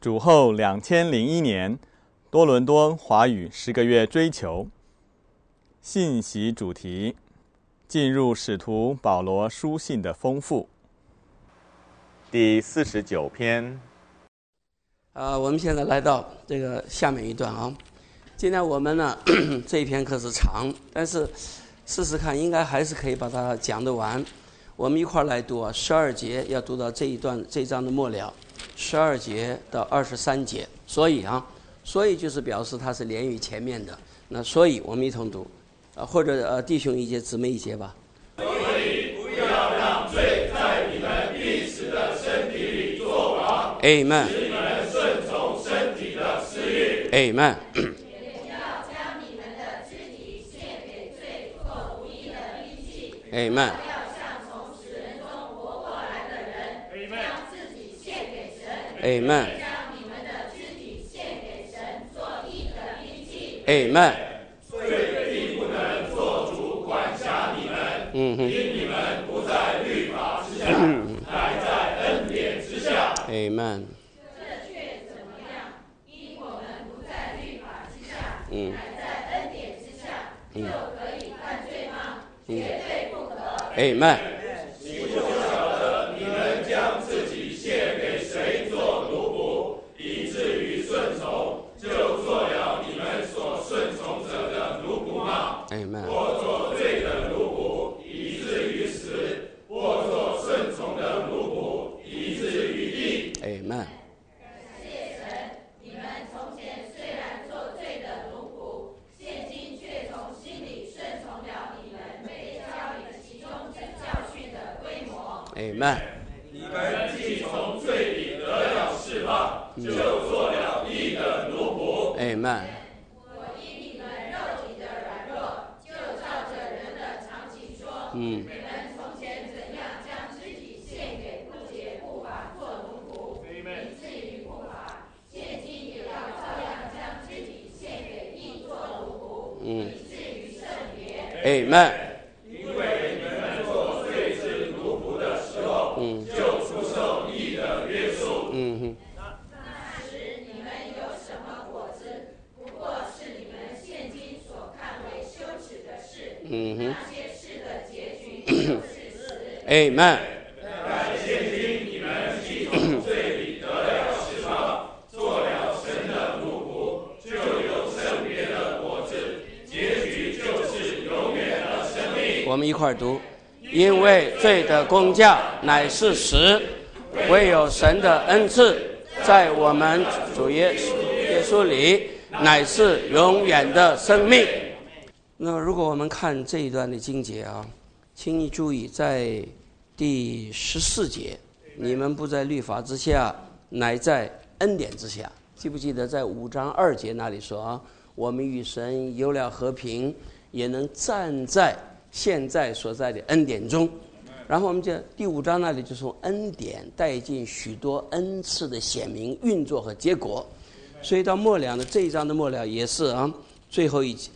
主后2001年，多伦多华语10个月追求信息主题，进入使徒保罗书信的丰富。第49篇。 我们现在来到这个下面一段啊。今天我们呢这一篇课是长，但是试试看应该还是可以把它讲得完。我们一块儿来读12节，要读到这一章的末了，12节到23节。所以就是表示它是连于前面的。那所以我们一同读，或者弟兄一节，姊妹一节吧。 所以不要让罪在你们必死的身体里作王。 Amen。 使你们顺从身体的私欲。 Amen。 也要将你们的肢体献给罪做无益的兵器。 Amen。 要像从死人中活过来的人，将自己献给神。 Amen。 将你们的肢体献给神做义的兵器。 Amen。 罪必不能做主管辖你们，因你们不在律法之下，乃在恩典之下。 Amen。 这却怎么样？因我们不在律法之下，乃在恩典之下，就可以犯罪吗？绝对不可。 Amen。 你不晓得你们将自己献给谁做奴仆，以至于顺从，就做了你们所顺从者的奴仆吗？ Amen。 或做罪的奴仆，以至于死；或做顺从的奴仆，以至于义。 Amen。 谢神，你们从前虽然做罪的奴仆，现今却从心里顺从了你们被教理其中之教训的规模。 Amen。 你们既从罪里得了释放，就做了义的奴仆。 Amen。 我因你们肉体的软弱，就照着人的常情说，你们从前怎样将肢体献给不洁不法做奴仆，以至于不法，现今也要照样将肢体献给义做奴仆，以至于圣别。 Amen。 因为你们做罪之奴仆的时候，就不受义的约束。 那时你们有什么果子？不过是你们现今所看为羞耻的事。那些事的结局就是死。 Amen。 但现今你们既从罪里得了释放，做了神的奴仆，就有圣别的果子，结局就是永远的生命。 我们一块儿读。因为罪的工价乃是死，唯有神的恩赐在我们主耶稣里乃是永远的生命。那如果我们看这一段的经节啊，请你注意在第14节，你们不在律法之下，乃在恩典之下。记不记得在5章2节那里说啊，我们与神有了和平，也能站在现在所在的恩典中。然后我们讲第5章那里就从恩典带进许多恩赐的显明运作和结果。所以到末了的这一章的末了也是啊，最后一节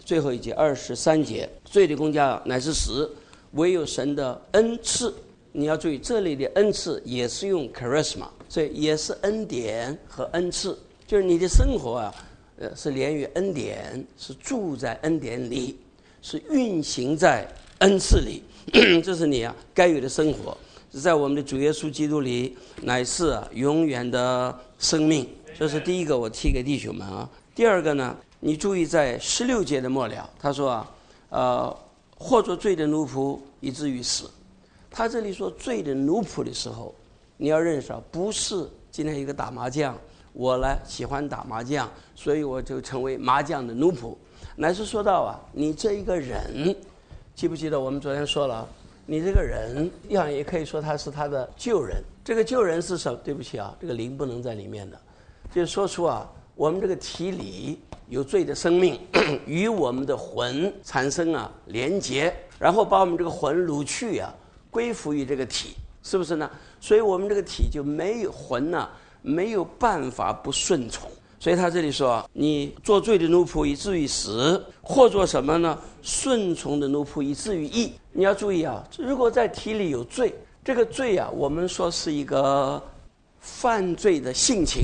23节，罪的工价乃是死，唯有神的恩赐。你要注意这里的恩赐也是用 charisma， 所以也是恩典和恩赐，就是你的生活啊，是连于恩典，是住在恩典里，是运行在恩赐里。这是你啊该有的生活，是在我们的主耶稣基督里，乃是永远的生命。这是第一个，我提给弟兄们啊。第二个呢，你注意在16节的末了，他说或做罪的奴仆，以至于死。他这里说罪的奴仆的时候，你要认识不是今天一个打麻将，我呢喜欢打麻将，所以我就成为麻将的奴仆，乃是说到你这一个人，记不记得我们昨天说了，你这个人也可以说他是他的旧人。这个旧人是什么？对不起啊，这个灵不能在里面的，就是说出我们这个体里有罪的生命与我们的魂产生连结，然后把我们这个魂掳去归服于这个体，是不是呢？所以我们这个体就没有魂没有办法不顺从。所以他这里说，你做罪的奴仆以至于死，或做什么呢？顺从的奴仆以至于义。你要注意如果在体里有罪，这个罪我们说是一个犯罪的性情，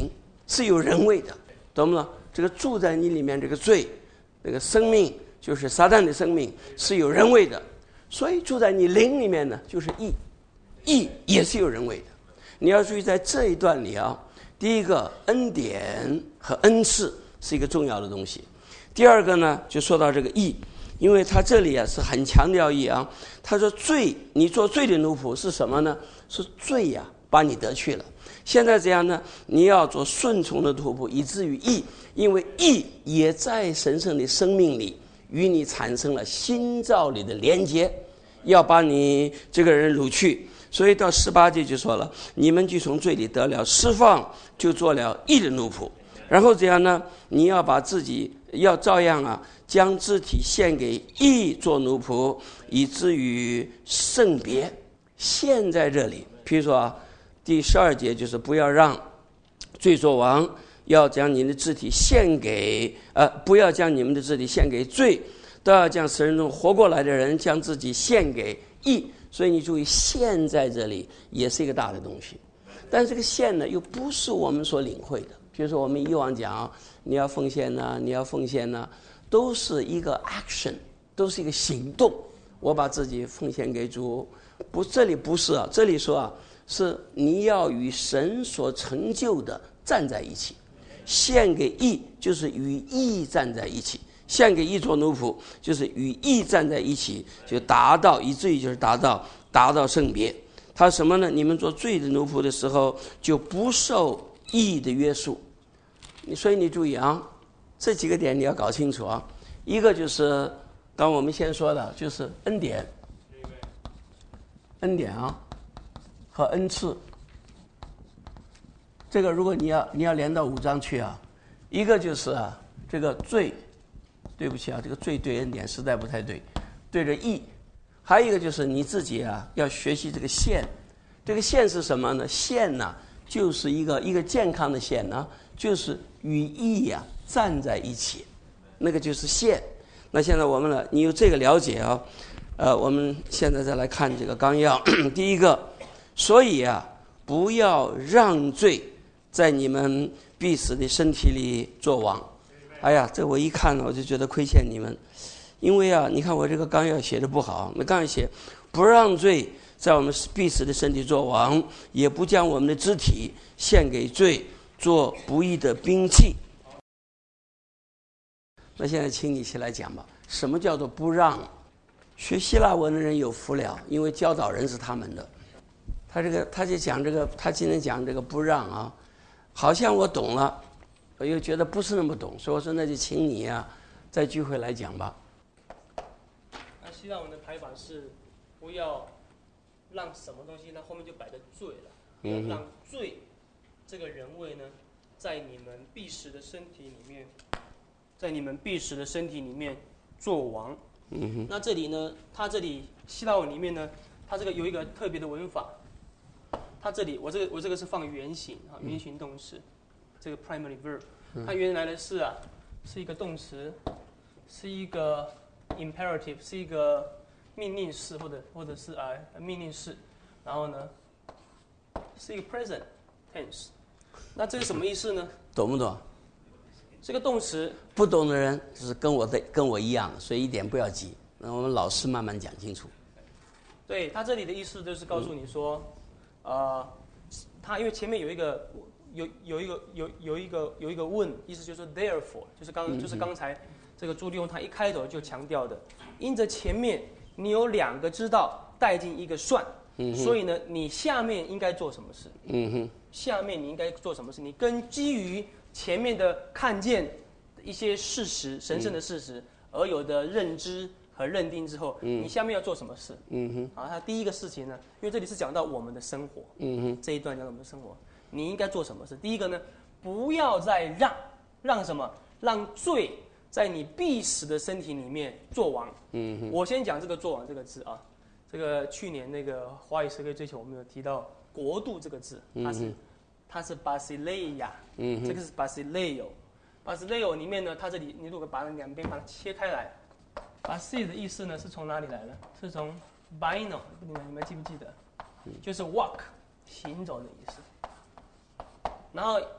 是有人为的，懂吗？这个住在你里面这个罪，这个生命就是撒旦的生命，是有人为的。所以住在你灵里面呢，就是义，义也是有人为的。你要注意在这一段里啊，第一个恩典和恩赐是一个重要的东西。第二个呢，就说到这个义，因为他这里啊是很强调义啊。他说罪，你做罪的奴仆是什么呢？是罪呀，把你得去了。现在这样呢，你要做顺从的奴仆，以至于义，因为义也在神圣的生命里与你产生了新造里的连接，要把你这个人掳去。所以到18节就说了，你们就从罪里得了释放，就做了义的奴仆。然后这样呢，你要把自己要照样啊，将肢体献给义做奴仆，以至于圣别。现在这里譬如说啊，第12节就是不要让罪作王，要将你的肢体献给不要将你们的肢体献给罪，都要将死人中活过来的人将自己献给义。所以你注意，现在这里也是一个大的东西，但是这个献呢又不是我们所领会的。比如说我们以往讲你要奉献呢，你要奉献呢，都是一个 action， 都是一个行动，我把自己奉献给主。不，这里不是啊，这里说啊，是你要与神所成就的站在一起。献给义就是与义站在一起，献给义做奴仆就是与义站在一起，就达到以至于就是达到圣别。他什么呢？你们做罪的奴仆的时候就不受义的约束。所以你注意啊，这几个点你要搞清楚啊。一个就是刚我们先说的，就是恩典啊和恩赐。这个如果你要连到5章去啊，一个就是啊这个罪，对不起啊，这个罪对恩典实在不太对，对着义。还有一个就是你自己啊要学习这个献。这个献是什么呢？献呢就是一个健康的献呢，就是与义啊站在一起，那个就是献。那现在我们呢，你有这个了解啊，我们现在再来看这个纲要。第一个，所以啊，不要让罪在你们必死的身体里作王。哎呀，这我一看呢，我就觉得亏欠你们，因为啊，你看我这个纲要写的不好，那纲要写不让罪在我们必死的身体作王，也不将我们的肢体献给罪做不义的兵器。那现在请你一起来讲吧，什么叫做不让？学希腊文的人有福了，因为教导人是他们的。他就讲这个，他今天讲这个不让啊，好像我懂了，我又觉得不是那么懂，所以我说那就请你啊，在聚会来讲吧。 那希腊文的排法是不要让什么东西，那后面就摆个罪了，让罪这个人位呢，在你们必死的身体里面，做王。那这里呢，它这里希腊文里面呢，它这个有一个特别的文法。它这里我这个是放原形啊，原形动词，这个 primary verb， 它原来的是一个动词，是一个 imperative， 是一个命令式或者是命令式，然后呢是一个 present tense。那这个什么意思呢？ 懂不懂？ 这个动词不懂的人就是跟我一样，所以一点不要急，那我们老师慢慢讲清楚。 对，他这里的意思就是告诉你说，他因为前面有一个问，意思就是说 therefore， 就是刚才这个朱利翁他一开头就强调的，因着前面你有2个知道带进一个算，所以呢，你下面应该做什么事？下面你应该做什么事？你基于前面的看见一些事实，神圣的事实而有的认知和认定之后，你下面要做什么事？他第一个事情呢，因为这里是讲到我们的生活，这一段讲到我们的生活，你应该做什么事？第一个呢，不要再让什么？让罪在你必死的身体里面作王。我先讲这个作王这个字啊，这个去年那个华语社会追求我们有提到国度这个字，它是 basileia， 这个是 basileo。basileo 里面呢，它这里你如果把2边把它切开来。basil 的意思呢是从哪里来的？是从 bino， 你们记不记得？就是 walk， 行走的意思。然后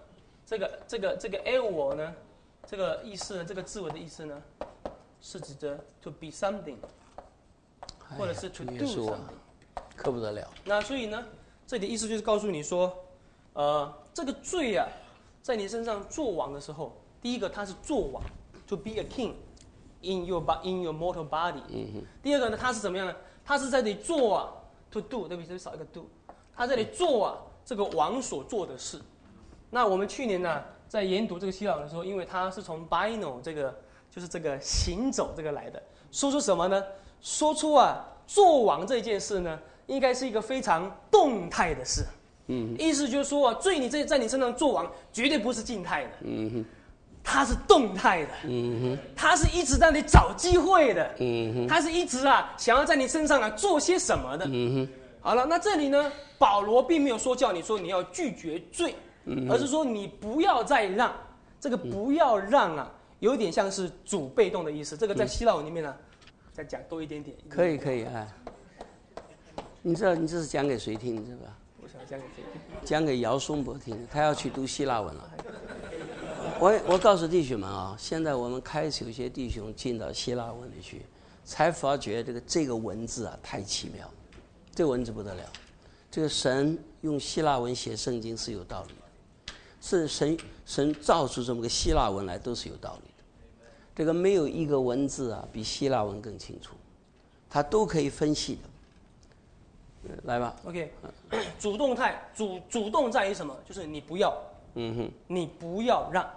这个 eo 呢，这个意思呢，这个字尾的意思呢，是指着 to be something， 或者是 to do something， 可不得了。 那所以呢，这里的意思就是告诉你说，这个罪啊，在你身上作王的时候，第一个他是作王 ，to be a king in your mortal body。第二个呢，他是怎么样呢？他是在这里做啊 ，to do， 对不起，这里少一个 do， 他在这里做啊这个王所做的事。那我们去年呢，在研读这个希腊文的时候，因为它是从 bino 这个就是这个行走这个来的，说出什么呢？说出啊，做王这件事呢，应该是一个非常动态的事。意思就是说啊，罪你在你身上做王，绝对不是静态的。它是动态的。它是一直在那里找机会的。它是一直啊，想要在你身上啊做些什么的。好了，那这里呢，保罗并没有说叫你说你要拒绝罪。而是说你不要再让，这个不要让啊，有点像是主被动的意思。这个在希腊文里面呢，再讲多一点点。 可以哎。你知道你这是讲给谁听是吧？ 我想讲给谁听？ 讲给姚松伯听，他要去读希腊文了。我告诉弟兄们啊，现在我们开始有些弟兄进到希腊文里去，才发觉这个文字啊太奇妙，这个文字不得了。这个神用希腊文写圣经是有道理的。是神造出这么个希腊文来都是有道理的，这个没有一个文字啊比希腊文更清楚，它都可以分析的。来吧 ，OK， 主动态主动在于什么？就是你不要，你不要让，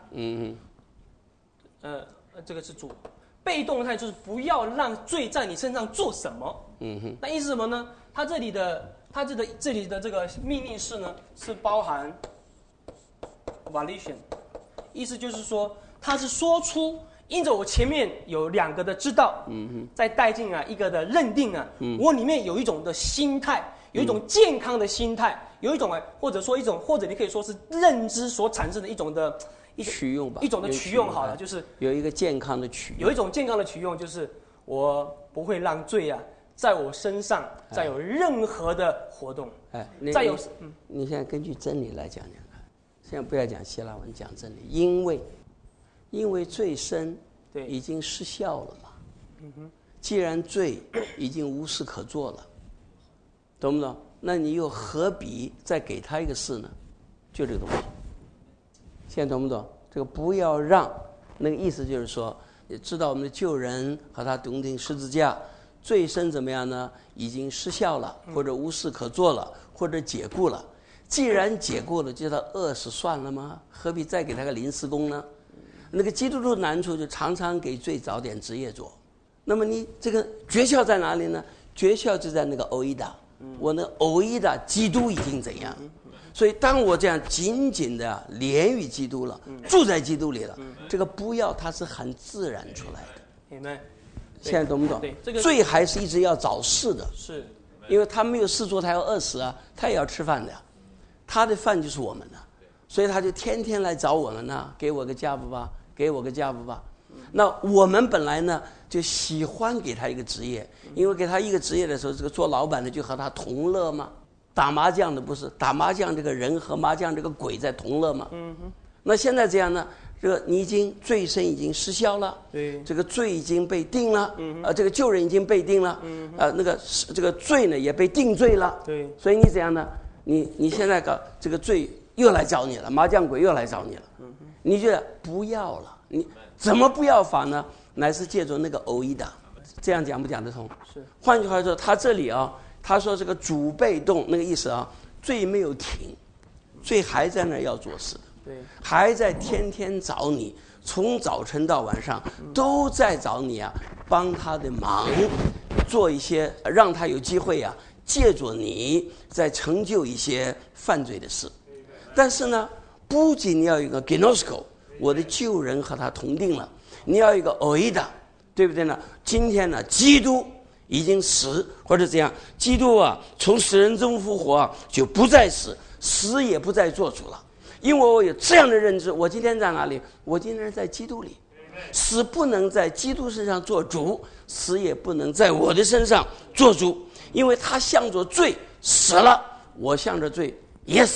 这个是主。被动态就是不要让罪在你身上做什么，那意思什么呢？它这里的这个命令式呢是包含。volition， 意思就是说，他是说出，因着我前面有2个的知道，再带进啊一个的认定啊，我里面有一种的心态，有一种健康的心态，有一种或者你可以说是认知所产生的一种的取用吧， 一种的取用好了，就是有一个健康的取用， 有一种健康的取用，就是我不会让罪啊在我身上再有任何的活动，再有你现在根据真理来讲讲。现在不要讲希腊文，讲真理，因为罪身已经失效了嘛。既然罪已经无事可做了，懂不懂？那你又何必再给他一个事呢？就这个东西。现在懂不懂？这个不要让，那个意思就是说，知道我们的救人和他同钉十字架，罪身怎么样呢？已经失效了，或者无事可做了，或者解雇了。既然解雇了，就他饿死算了吗？何必再给他个临时工呢？那个基督徒难处就常常给罪找点职业做。那么你这个诀窍在哪里呢？诀窍就在那个欧伊达。我那欧伊达基督已经怎样？所以当我这样紧紧的连于基督了，住在基督里了，这个不要它是很自然出来的。 Amen。 现在懂不懂？ 对，这个罪还是一直要找事的。 是。 因为他没有事做，他要饿死啊，他也要吃饭的。他的饭就是我们的，所以他就天天来找我们呢，给我个家不吧，给我个家不吧。那我们本来呢就喜欢给他一个职业，因为给他一个职业的时候，这个做老板的就和他同乐嘛。打麻将的不是打麻将，这个人和麻将这个鬼在同乐嘛。那现在这样呢，这个你罪身已经失效了， 对， 这个罪已经被定了，这个救人已经被定了，这个罪呢也被定罪了， 对， 所以你怎样呢？你现在搞这个罪又来找你了，麻将鬼又来找你了，你觉得不要了？你怎么不要法呢？乃是借着那个欧伊达，这样讲不讲得通？ 是。 换句话说，他这里啊，他说这个主被动那个意思啊，罪没有停，罪还在那儿要做事的， 对， 还在天天找你，从早晨到晚上都在找你啊，帮他的忙，做一些让他有机会啊。借着你在成就一些犯罪的事，但是呢，不仅你要有一个 gnosko， 我的救人和他同定了，你要有一个 oida， 对不对呢？今天呢，基督已经死或者怎样，基督啊从死人中复活啊，就不再死，死也不再做主了，因为我有这样的认知，我今天在哪里？我今天在基督里，死不能在基督身上做主，死也不能在我的身上做主。因为他向着罪死了，我向着罪也死了，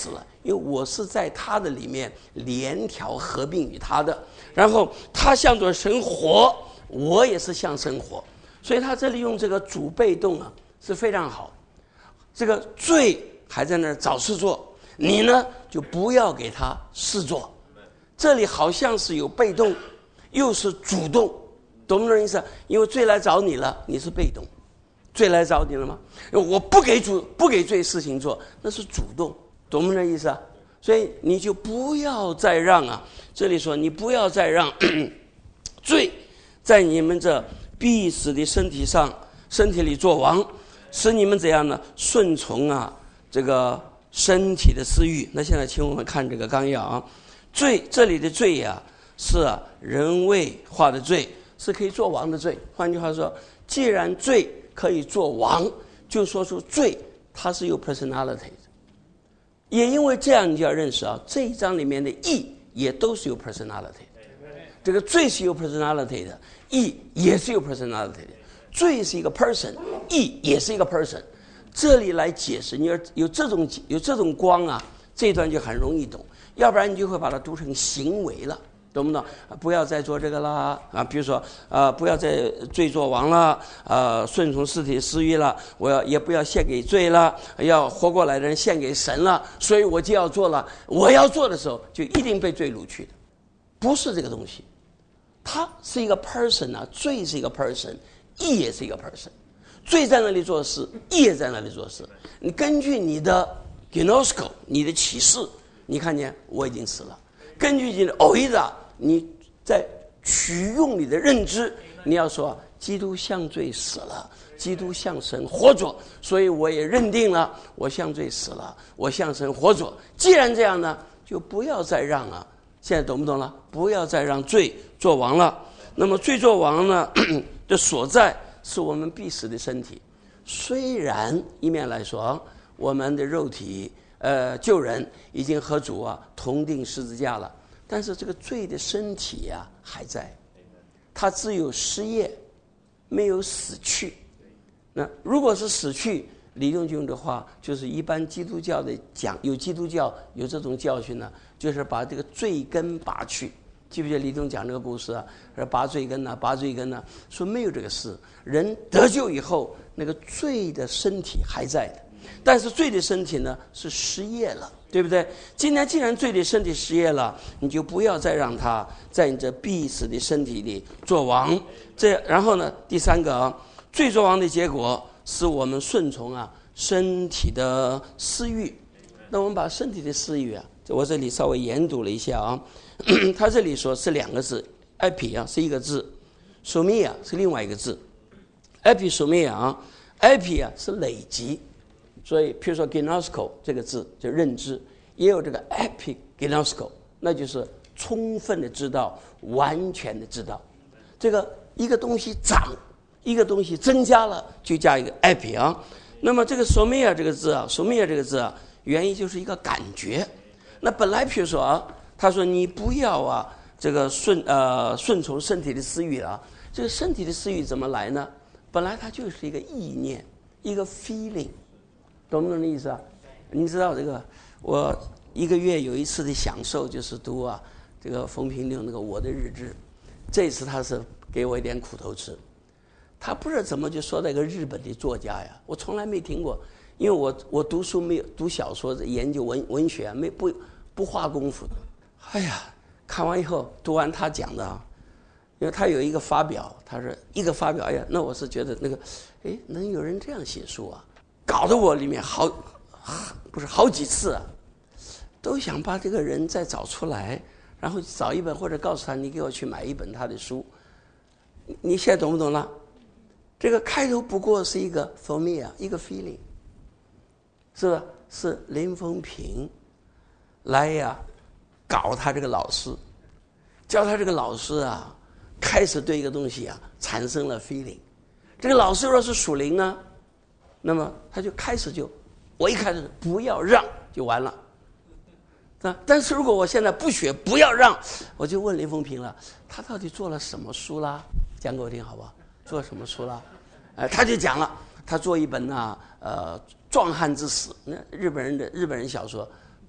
因为我是在他的里面连条合并于他的，然后他向着神活，我也是向神活，所以他这里用这个主被动啊是非常好。这个罪还在那儿找事做，你呢就不要给他事做。这里好像是有被动又是主动，懂不懂意思？因为罪来找你了，你是被动。罪来找你了吗？我不给罪事情做，那是主动，懂不懂意思啊？所以你就不要再让啊，这里说你不要再让罪在你们这必死的身体里做王，使你们怎样呢？顺从啊这个身体的私欲。那现在请我们看这个纲要啊，罪这里的罪呀是人为化的罪，是可以做王的罪。换句话说，既然罪可以做王，就说出罪它是有 personality 的。也因为这样，你就要认识啊，这一章里面的义也都是有 personality 的。这个罪是有 personality 的，义也是有 personality 的。罪是一个 person， 义也是一个 person。这里来解释，你要有这种光啊，这一段就很容易懂。要不然你就会把它读成行为了。懂不懂？不要再做这个啦啊！比如说不要再罪作王了，顺从尸体私欲了，也不要献给罪了，要活过来的人献给神了，所以我就要做了。我要做的时候，就一定被罪掳去的，不是这个东西。它是一个 person 啊，罪是一个 person， 义也是一个 person。罪在那里做事，义也在那里做事。你根据你的 gnosko， 你的启示，你看见我已经死了。根据你的偶意的。你在取用你的认知，你要说基督向罪死了，基督向神活着，所以我也认定了我向罪死了，我向神活着。既然这样呢，就不要再让啊，现在懂不懂了？不要再让罪做王了。那么罪做王呢的所在是我们必死的身体。虽然一面来说我们的肉体旧人已经和主同定十字架了，但是这个罪的身体还在，它只有失业，没有死去。那如果是死去，李永军的话就是一般基督教的有基督教有这种教训呢，就是把这个罪根拔去。记不记得李东讲这个故事啊？拔罪根啊，拔罪根啊，说没有这个事。人得救以后，那个罪的身体还在的，但是罪的身体呢是失业了。对不对？今天既然罪的身体失业了，你就不要再让他在你这必死的身体里做王。然后呢，第三个罪作王的结果是我们顺从身体的私欲。那我们把身体的私欲我这里稍微研读了一下他这里说是两个字 ，epi 是一个字 ，somia 是另外一个字。epi 是累积。所以譬如说 gnosko 这个字就认知，也有这个 epignosko， 那就是充分的知道，完全的知道。这个一个东西长，一个东西增加了，就加一个 epi 那么这个 somia 这个字原意就是一个感觉。那本来譬如说他说你不要这个顺从身体的私欲这个身体的私欲怎么来呢？本来它就是一个意念，一个 feeling。懂不懂的意思你知道这个，我一个月有一次的享受就是读这个冯平令那个我的日志。这次他是给我一点苦头吃，他不知道怎么就说到一个日本的作家我从来没听过，因为我读书没有读小说，研究文学不花功夫的。哎呀，看完以后读完他讲的因为他有一个发表，他说一个发表那我是觉得那个能有人这样写书搞得我里面好几次都想把这个人再找出来，然后找一本或者告诉他你给我去买一本他的书。你现在懂不懂了？这个开头不过是一个 for me 一个 feeling， 是吧？是林风平来搞他这个老师，教他这个老师开始对一个东西产生了 feeling。这个老师若是属灵呢，那么他就开始我一开始不要让就完了。但是如果我现在不学不要让，我就问林风平了，他到底做了什么书啦？讲给我听好不好？做什么书啦？他就讲了，他做一本壮汉之死，那日本人小说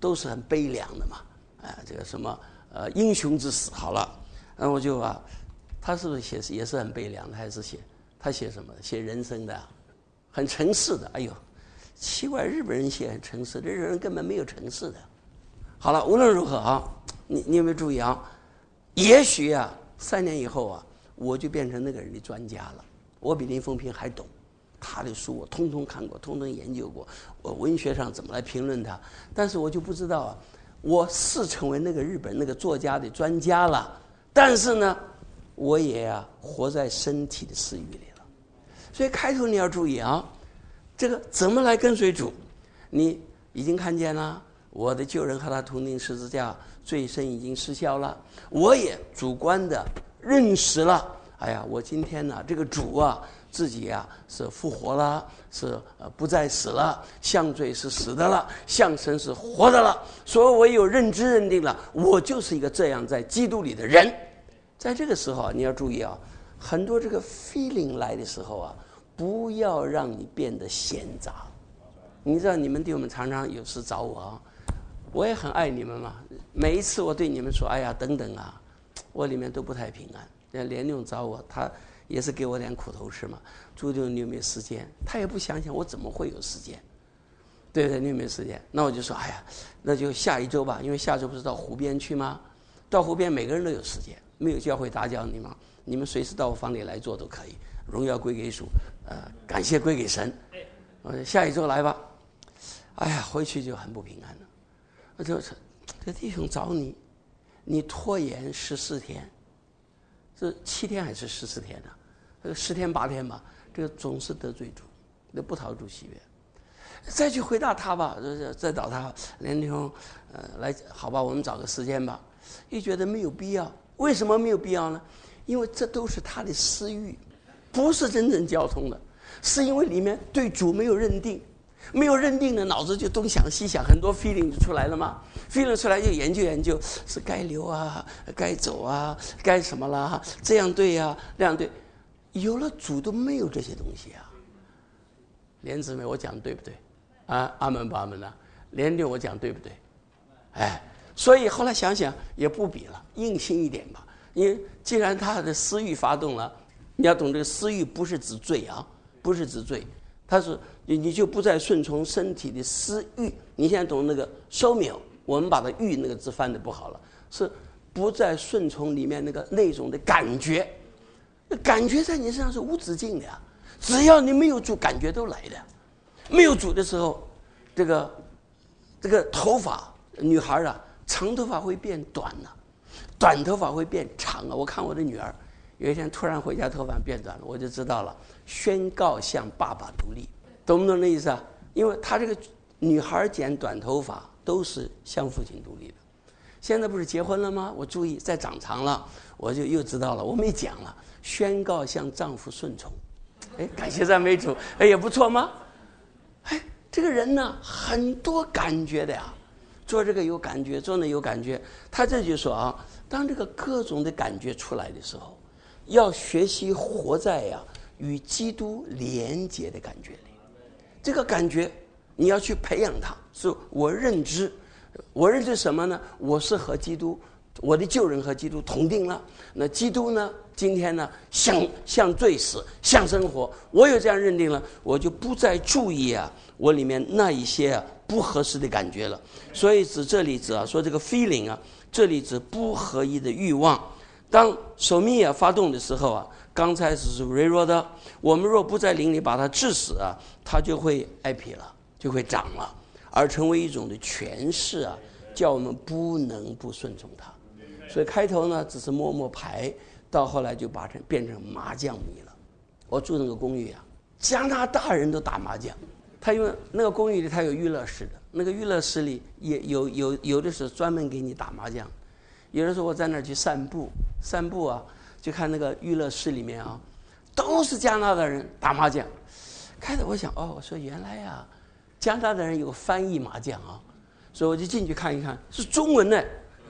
都是很悲凉的嘛，这个什么英雄之死，好了，然后我就他是不是写也是很悲凉的，还是他写什么？写人生的，很城市的。哎呦，奇怪，日本人写很城市的，日本人根本没有城市的。好了，无论如何啊，你有没有注意啊？也许3年以后我就变成那个人的专家了。我比林风平还懂，他的书我通通看过，通通研究过，我文学上怎么来评论他。但是我就不知道我是成为那个日本那个作家的专家了，但是呢，我也活在身体的私欲里了。所以开头你要注意这个怎么来跟随主？你已经看见了，我的旧人和他同钉十字架，罪身已经失效了。我也主观的认识了，哎呀，我今天呢，这个主自己是复活了，是不再死了，向罪是死的了，向神是活的了。所以我有认知认定了，我就是一个这样在基督里的人。在这个时候你要注意很多这个 feeling 来的时候不要让你变得闲杂。你知道你们弟兄们常常有事找我我也很爱你们嘛。每一次我对你们说，哎呀，等等我里面都不太平安。连勇找我，他也是给我点苦头吃嘛。朱弟兄，你有没有时间？他也不想想我怎么会有时间，对不对？你有没有时间？那我就说，哎呀，那就下一周吧，因为下周不是到湖边去吗？到湖边每个人都有时间，没有教会打搅你吗？你们随时到我房里来做都可以。荣耀归给主，感谢归给神。下一周来吧。哎呀，回去就很不平安了。我就说，这弟兄找你，你拖延14天。是7天还是14天呢？这个10天8天吧，这个总是得罪主，那不讨主喜悦。再去回答他吧，再找他，连弟兄，来，好吧，我们找个时间吧。又觉得没有必要，为什么没有必要呢？因为这都是他的私欲，不是真正交通的，是因为里面对主没有认定。没有认定的脑子就东想西想，很多 feeling 就出来了嘛。feeling 出来就研究，是该留该走该什么啦，这样对那样对。有了主都没有这些东西连姊妹，我讲对不对？阿门不阿门呢？连六我讲对不对？所以后来想想也不比了，硬心一点吧。因为既然他的私欲发动了，你要懂这个私欲不是指罪不是指罪。他是你就不再顺从身体的私欲。你现在懂那个收秒，我们把它欲那个字翻的不好了，是不再顺从里面那种的感觉。感觉在你身上是无止境的只要你没有主，感觉都来的。没有主的时候，这个头发，女孩长头发会变短短头发会变长我看我的女儿有一天突然回家头发变短了，我就知道了，宣告向爸爸独立。懂不懂那意思因为她这个女孩剪短头发都是向父亲独立的。现在不是结婚了吗？我注意再长长了，我就又知道了，我没讲了，宣告向丈夫顺从。感谢赞美主，也不错吗？这个人呢很多感觉的做这个有感觉，做那有感觉。他这就说当这个各种的感觉出来的时候，要学习活在与基督连结的感觉里。这个感觉你要去培养它，是我认知什么呢？我是和基督，我的旧人和基督同定了。那基督呢，今天呢向罪死，向生活。我有这样认定了，我就不再注意我里面那一些不合适的感觉了。所以这里指说这个 feeling 这里指不合一的欲望。当手密发动的时候刚才是微弱的，我们若不在灵里把它治死它就会挨皮了，就会长了，而成为一种的权势叫我们不能不顺从它。所以开头呢只是摸摸牌，到后来就变成麻将迷了。我住那个公寓加拿大人都打麻将。他因为那个公寓里他有娱乐室的，那个娱乐室里也有的是专门给你打麻将。有的时候我在那儿去散步就看那个娱乐室里面都是加拿大人打麻将。开始我想我说原来加拿大人有翻译麻将所以我就进去看一看，是中文的。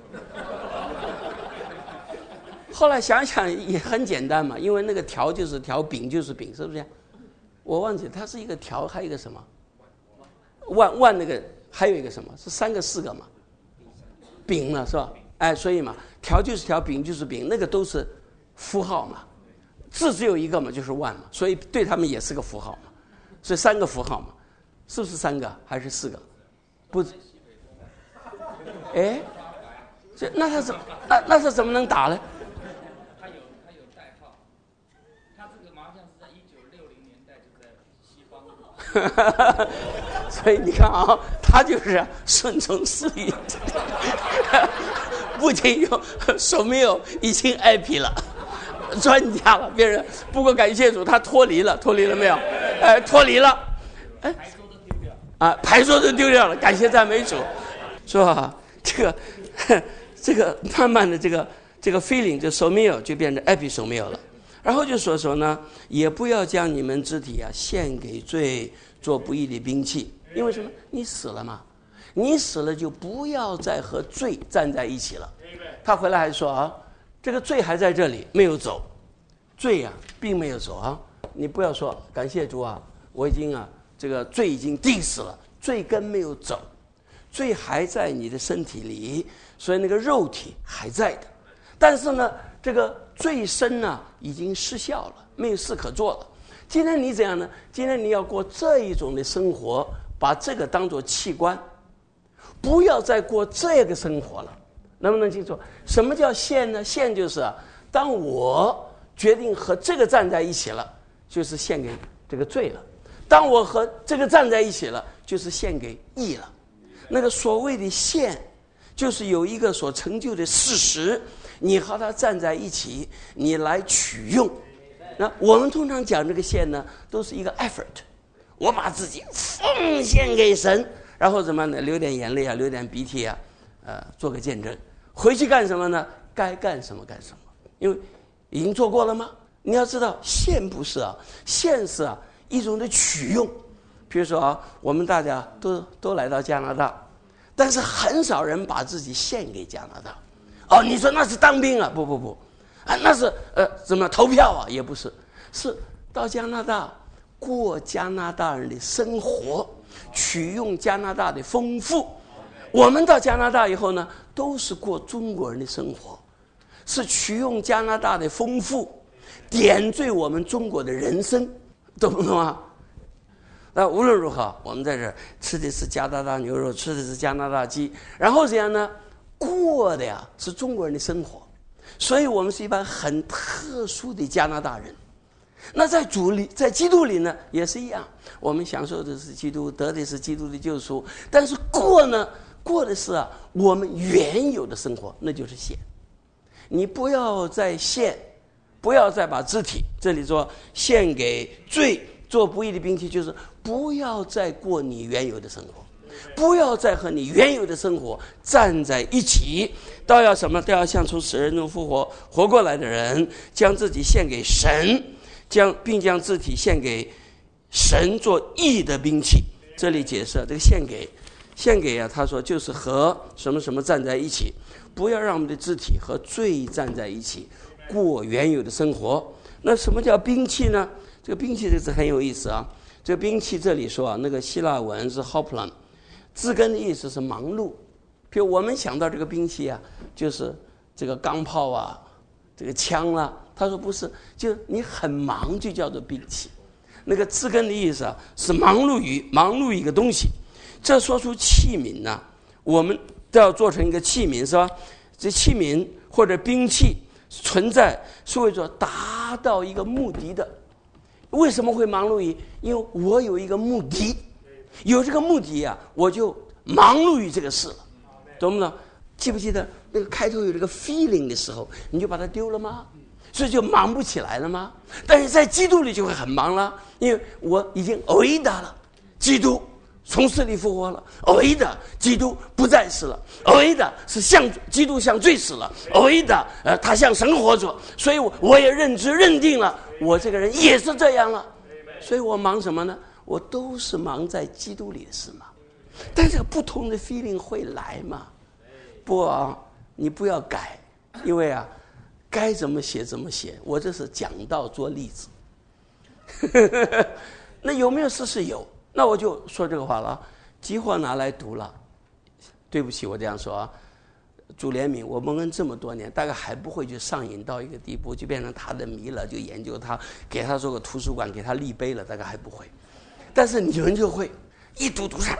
后来想想也很简单嘛，因为那个条就是条，饼就是饼，是不是？我忘记它是一个条，还有一个什么万那个还有一个什么？是3个4个嘛？丙了是吧？所以嘛，条就是条，丙就是丙，那个都是符号嘛。字只有一个嘛，就是万嘛，所以对他们也是个符号嘛。所以3个符号嘛，是不是3个还是4个？不，那他怎么能打呢？ 他有代号，他这个麻将是在1960年代就在西方。 所以你看啊，他就是顺从私欲，不仅有手没有，已经 IP 了，专家了，别人。不过感谢主，他脱离了没有？脱离了， 牌桌都丢掉牌桌都丢掉了，感谢赞美主，是吧？这个慢慢的这个 feeling 就手没有就变成 IP 手没有了，然后就说呢，也不要将你们肢体献给罪，做不义的兵器。因为什么？你死了嘛，你死了就不要再和罪站在一起了。他回来还说这个罪还在这里没有走，罪并没有走你不要说感谢主我已经这个罪已经定死了，罪根没有走，罪还在你的身体里，所以那个肉体还在的，但是呢，这个罪身已经失效了，没有事可做了。今天你怎样呢？今天你要过这一种的生活，把这个当作器官，不要再过这个生活了。能不能清楚？什么叫献呢？献就是当我决定和这个站在一起了，就是献给这个罪了；当我和这个站在一起了，就是献给义了。那个所谓的献，就是有一个所成就的事实，你和他站在一起，你来取用。那我们通常讲这个献呢，都是一个 effort， 我把自己奉献给神，然后怎么呢？流点眼泪流点鼻涕做个见证，回去干什么呢？该干什么干什么，因为已经做过了吗？你要知道，献不是献是一种的取用。比如说我们大家都来到加拿大，但是很少人把自己献给加拿大。你说那是当兵不那是怎么投票也不是，是到加拿大过加拿大人的生活，取用加拿大的丰富。我们到加拿大以后呢，都是过中国人的生活，是取用加拿大的丰富，点缀我们中国的人生，懂不懂啊？那无论如何，我们在这儿吃的是加拿大牛肉，吃的是加拿大鸡，然后怎样呢？过的是中国人的生活，所以我们是一般很特殊的加拿大人。那在基督里呢，也是一样，我们享受的是基督，得的是基督的救赎，但是过的是我们原有的生活，那就是献。你不要再献，不要再把肢体，这里说献给罪，做不义的兵器，就是不要再过你原有的生活，不要再和你原有的生活站在一起，都要什么？都要像从死人中活过来的人，将自己献给神，并将肢体献给神做义的兵器。这里解释这个献给他说就是和什么什么站在一起，不要让我们的肢体和罪站在一起，过原有的生活。那什么叫兵器呢？这个兵器这个字很有意思这个兵器这里说那个希腊文是 hoplan， 字根的意思是忙碌。比如我们想到这个兵器就是这个钢炮这个枪他说不是，就你很忙就叫做兵器。那个字根的意思是忙碌于一个东西。这说出器皿我们都要做成一个器皿，是吧？这器皿或者兵器存在是为了达到一个目的的。为什么会忙碌于？因为我有一个目的，有这个目的我就忙碌于这个事了，懂不懂？记不记得那个开头有这个 feeling 的时候，你就把它丢了吗？所以就忙不起来了吗？但是在基督里就会很忙了，因为我已经伟大了，基督从死里复活了，伟大，基督不再死了，伟大是基督向罪死了，伟大他向神活着，所以我也认定了我这个人也是这样了。所以我忙什么呢？我都是忙在基督里的事嘛。但这个不同的 feeling 会来嘛？不你不要改，因为该怎么写怎么写，我这是讲道做例子。那有没有事？是有。那我就说这个话了激活拿来读了，对不起，我这样说啊，主怜悯，我蒙恩这么多年，大概还不会去上瘾到一个地步，就变成他的迷了，就研究他，给他做个图书馆，给他立碑了，大概还不会。但是你们就会一读上，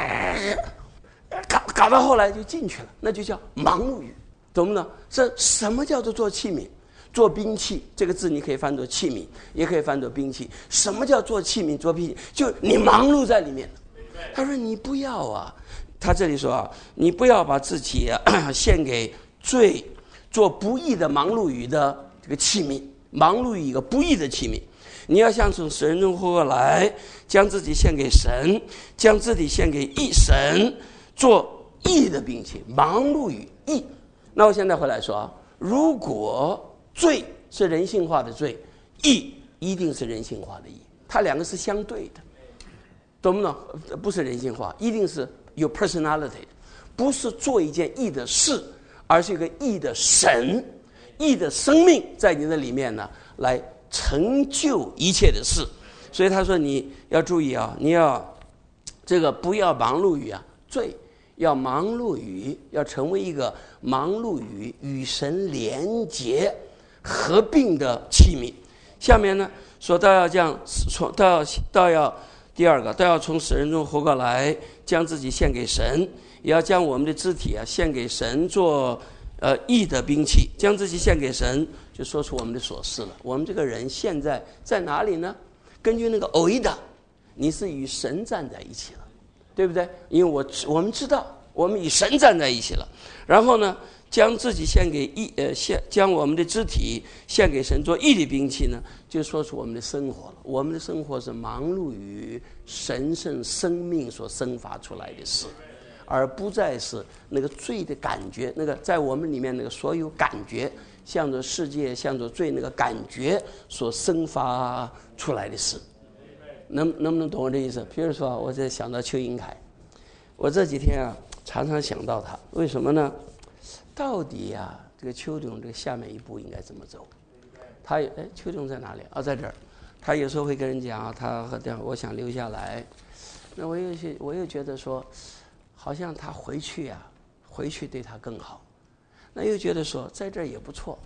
搞到后来就进去了，那就叫忙碌语，懂不懂？这什么叫做做器皿？做兵器这个字你可以翻作器皿，也可以翻作兵器。什么叫做器皿做兵器？就你忙碌在里面。他说你不要啊，他这里说啊，你不要把自己献给罪，做不义的忙碌语的这个器皿，忙碌于一个不义的器皿。你要像从死人中活过来，将自己献给神，将自己献给神，做义的兵器，忙碌于义。那我现在回来说啊，如果罪是人性化的罪，义一定是人性化的义，它两个是相对的，懂不懂？不是人性化，一定是有 personality， 不是做一件义的事，而是一个义的神，义的生命在你的里面呢，来成就一切的事。所以他说你要注意啊，你要这个不要忙碌于罪，要忙碌于要成为一个忙碌于与神连结合并的器皿。下面呢说到要将到要第二个，都要从死人中活过来，将自己献给神，也要将我们的肢体献给神，做义的兵器。将自己献给神，就说出我们的所事了。我们这个人现在在哪里呢？根据那个偶一的，你是与神站在一起了，对不对？因为我们知道我们与神站在一起了。然后呢，将自己献给将我们的肢体献给神做义的兵器呢，就说出我们的生活了。我们的生活是忙碌于神圣生命所生发出来的事，而不再是那个罪的感觉，那个在我们里面那个所有感觉，向着世界向着罪那个感觉所生发出来的事。能不能懂我这意思？比如说我在想到邱英凯，我这几天常常想到他，为什么呢？到底这个邱总这个下面一步应该怎么走？他邱总在哪里？在这儿。他有时候会跟人讲我想留下来。那我又觉得说，好像他回去对他更好。那又觉得说在这儿也不错。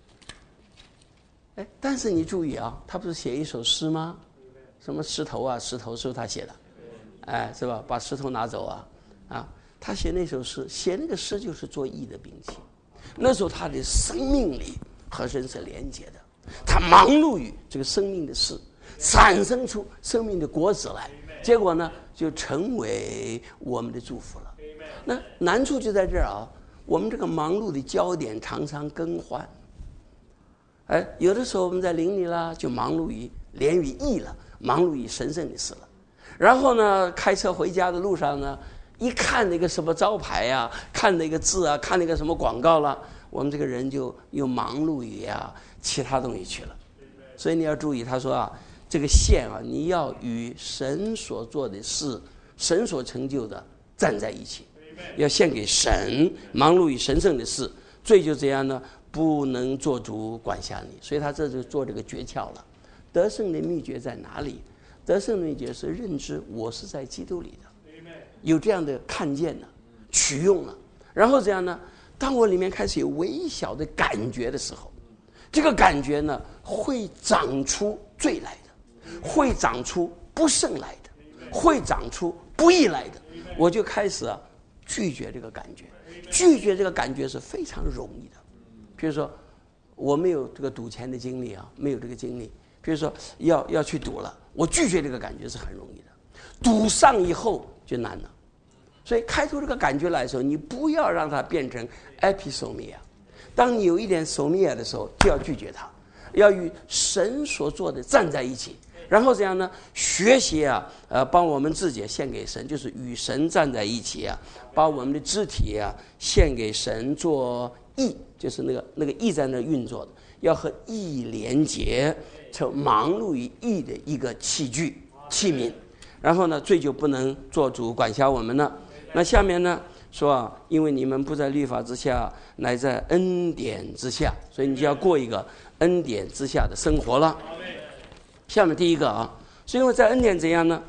但是你注意他不是写一首诗吗？什么石头石头是他写的，是吧？把石头拿走他写那首诗，写那个诗就是做义的兵器。那时候他的生命里和神是连接的，他忙碌于这个生命的事，产生出生命的果子来，结果呢就成为我们的祝福了。那难处就在这儿我们这个忙碌的焦点常常更换。有的时候我们在灵里啦，就忙碌于连于义了，忙碌于神圣的事了。然后呢，开车回家的路上呢，一看那个什么招牌看那个字看那个什么广告了，我们这个人就又忙碌于其他东西去了。所以你要注意，他说这个线你要与神所做的事，神所成就的站在一起，要献给神，忙碌于神圣的事。罪就这样呢，不能做主管辖你。所以他这就做这个诀窍了。得胜的秘诀在哪里？得胜的秘诀是认知我是在基督里的，有这样的看见了，取用了。然后这样呢，当我里面开始有微小的感觉的时候，这个感觉呢会长出罪来的，会长出不胜来的，会长出不义来的。我就开始拒绝这个感觉。拒绝这个感觉是非常容易的。比如说我没有这个赌钱的经历没有这个经历，比如说要去赌了，我拒绝这个感觉是很容易的，赌上以后就难了。所以开出这个感觉来的时候，你不要让它变成 episomia。 当你有一点 somia 的时候，就要拒绝它，要与神所做的站在一起。然后这样呢，学习帮我们自己献给神，就是与神站在一起把我们的肢体献给神做义，就是那个义在那运作的，要和义连结，成忙碌于义的一个器皿。然后呢，罪就不能做主管辖我们了。那下面呢说因为你们不在律法之下，乃在恩典之下，所以你就要过一个恩典之下的生活了。下面第一个是因为在恩典怎样呢？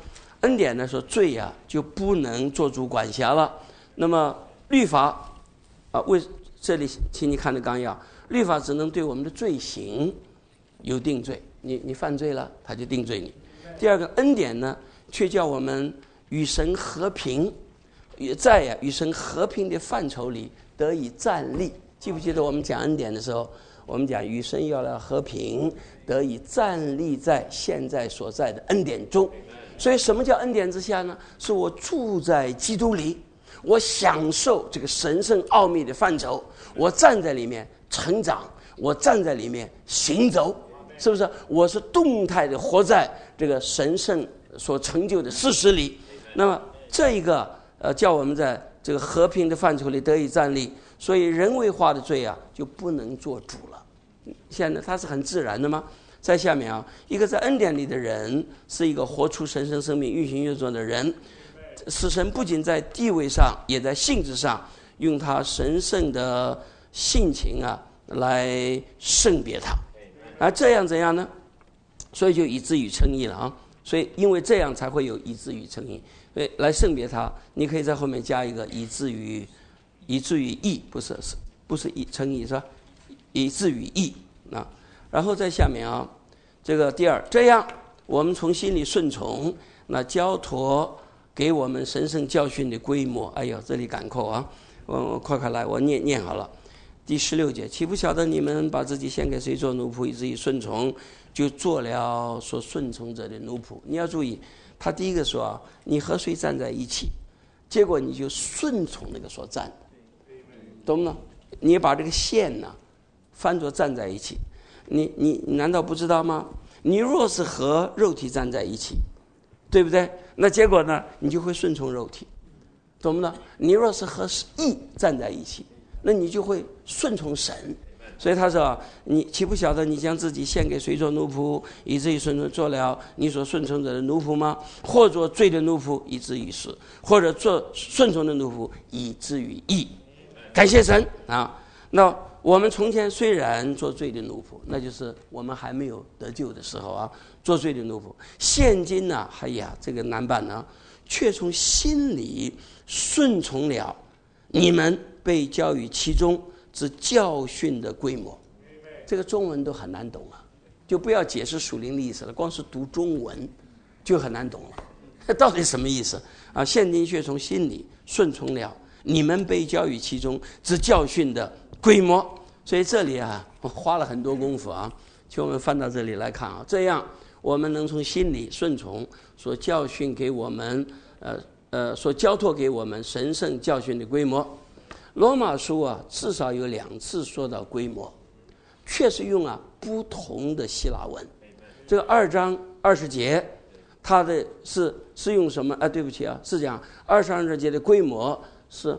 恩典呢说罪啊就不能做主管辖了。那么律法为这里请你看的纲要，律法只能对我们的罪行有定罪，你犯罪了，他就定罪你。第二个，恩典呢却叫我们与神和平，在与神和平的范畴里得以站立。记不记得我们讲恩典的时候，我们讲与神要来和平，得以站立在现在所在的恩典中。所以什么叫恩典之下呢？是我住在基督里，我享受这个神圣奥秘的范畴，我站在里面成长，我站在里面行走，是不是？我是动态的活在这个神圣所成就的事实里。那么这一个叫我们在这个和平的范畴里得以站立，所以人为化的罪啊就不能做主了。现在它是很自然的吗？在下面一个在恩典里的人是一个活出神圣生命运行运作的人，使神不仅在地位上也在性质上用他神圣的性情来圣别他，这样怎样呢？所以就以至于称义了所以因为这样才会有以至于称义，所以来圣别他，你可以在后面加一个以至于义，不是以称义是吧？以至于义然后在下面这个第二，这样我们从心里顺从那交托给我们神圣教训的规模。哎呦，这里赶扣我快来，我念好了。第16节，岂不晓得你们把自己献给谁做奴仆，以至于顺从，就做了所顺从者的奴仆。你要注意，他第一个说你和谁站在一起，结果你就顺从那个所站的，懂吗？你把这个线翻作站在一起，你难道不知道吗？你若是和肉体站在一起，对不对？那结果呢，你就会顺从肉体，懂吗？你若是和义站在一起，那你就会顺从神。所以他说你岂不晓得你将自己献给谁做奴仆，以至于顺从做了你所顺从者的奴仆吗？或做罪的奴仆，以至于死；或者做顺从的奴仆，以至于义。感谢神那我们从前虽然做罪的奴仆，那就是我们还没有得救的时候做罪的奴仆。现今这个难办却从心里顺从了你们被教育其中之教训的规模。这个中文都很难懂就不要解释属灵的意思了，光是读中文就很难懂了，到底什么意思现今却从心里顺从了你们被教育其中之教训的规模。所以这里我花了很多功夫请我们翻到这里来看这样我们能从心里顺从所教训给我们所交托给我们神圣教训的规模。罗马书至少有2次说到规模，确实用不同的希腊文。这个2章20节它的是用什么对不起是讲22节的规模是